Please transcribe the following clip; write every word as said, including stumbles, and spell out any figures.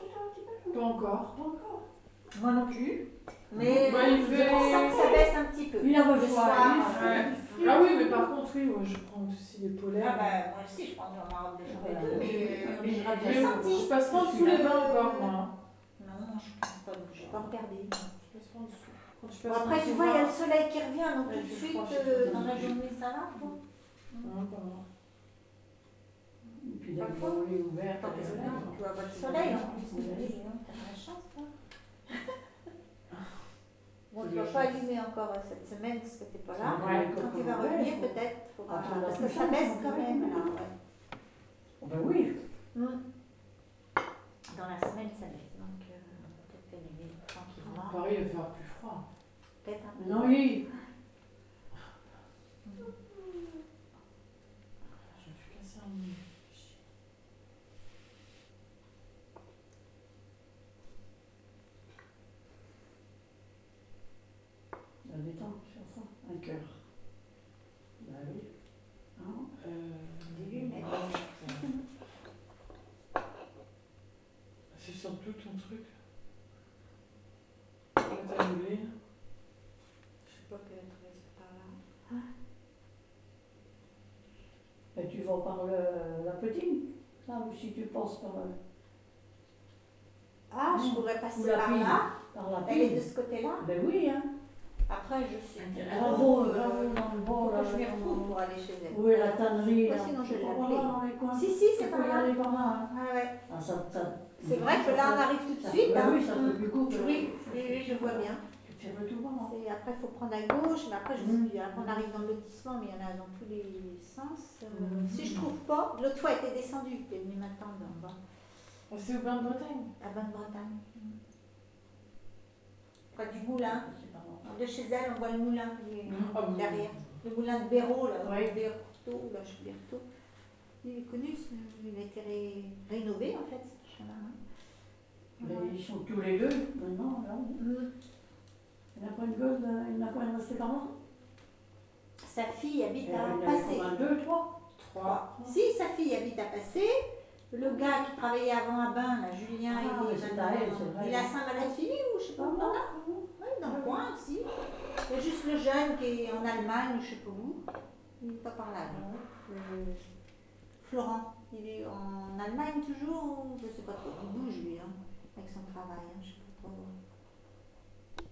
déjà un petit peu? Pas encore. Pas encore. Moi non plus. Mais Bah, il fait- je sens que ça baisse un petit peu. Il a Le votre soir, soir. Ouais. Ah oui, mais par contre, oui, ouais, je prends aussi les polaires. Ah bah, moi aussi, je prends dans ma robe de chambre et tout, mais, Euh, mais je mais l'ai Je, senti. je passe pas en dessous les vingt encore, moi. Non, non, je pense pas, donc j'ai pas regardé. Je passe pas en dessous. Quand je Bon, passe après, en tu dessous vois, il y a le vingt, soleil qui revient, donc Ouais, tout de je suite, crois que euh, c'est dans la tout. journée, ça va, quoi. non, pas mal. Et puis dès que vous est ouvert, Quand t'as tu raison. tu vois pas le soleil, en plus. Oui. Oui, non, t'as de la chance, toi. Bon, C'est tu vas bien pas chance. allumer encore euh, cette semaine parce que t'es pas là. Ouais, Quand tu comme vas on revenir, reste, peut-être, faudra- Après la parce que ça prochaine, baisse on quand va même, revenir. là, ouais. Oh, ben oui. Mm. Dans la semaine, ça baisse, donc euh, on va peut-être allumer tranquillement. Paris, il va faire plus froid. Peut-être un peu. Non, oui. Je me suis cassé un nez. La détente, sur ça. Un cœur. Bah oui. Hein? Euh, Des lunettes. C'est surtout ton truc. Quand t'as annulé. Je sais pas peut-être c'est par là. Et tu vas par le, la petite, là, ou si tu passes par, le- Ah, je Mm. pourrais passer ou la par pile. là. par la Elle est de pile. ce côté-là. Ben oui, hein. Après, je suis. Bravo, euh, bravo dans le faut bord, que là. je m'y retrouve pour aller chez elle. Oui, la tannerie, Ouais, là. sinon je C'est pas l'appelais. par là, dans les coins. Si, si, c'est Tu par peux y là. aller par là, hein. Ah ouais. Ah, ça, ça- C'est vrai que là, on arrive tout de ça- suite. ben hein. oui, ça fait Mm. plus court. que- Oui, oui, oui, je vois bien. Tu fais le tout par là. C'est- Après, il faut prendre à gauche, mais après, je sais Mm. plus. Après, on arrive dans le lotissement, mais il y en a dans tous les sens. Euh, Mm. Si je trouve pas, l'autre fois, elle était descendue, elle est venue m'attendre en bas, Ah, c'est au bain de Bretagne. à Bonne-Bretagne. Mm. Près du moulin. C'est par là. De chez elle, on voit le moulin qui est Mm. Ah, bon. derrière. Le moulin de Béraud, là, Oui. Berthaud, là, je Berthaud. Il est connu, ce- il a été ré- rénové, en fait, ce chemin. Hein. Mais Ouais. ils sont tous les deux, maintenant, là. Mm. Il n'a pas une gueule, euh, il n'a pas une restée par là. Sa fille habite Il à en a Passé. un, deux, trois. Trois. Si, sa fille habite à Passé. Le gars qui travaillait avant à Bain, là, Julien, Ah, il est mais c'est maintenant- à elle, c'est vrai. il est à Saint-Malachini ou je sais pas Ah, où, non. là. Oui, dans le coin aussi. Il y a juste le jeune qui est en Allemagne, je sais pas où. Il n'est pas par là. lui. Euh, Florent, il est en Allemagne toujours, ou je sais pas trop. Il bouge lui, hein, avec son travail, hein, je sais pas trop.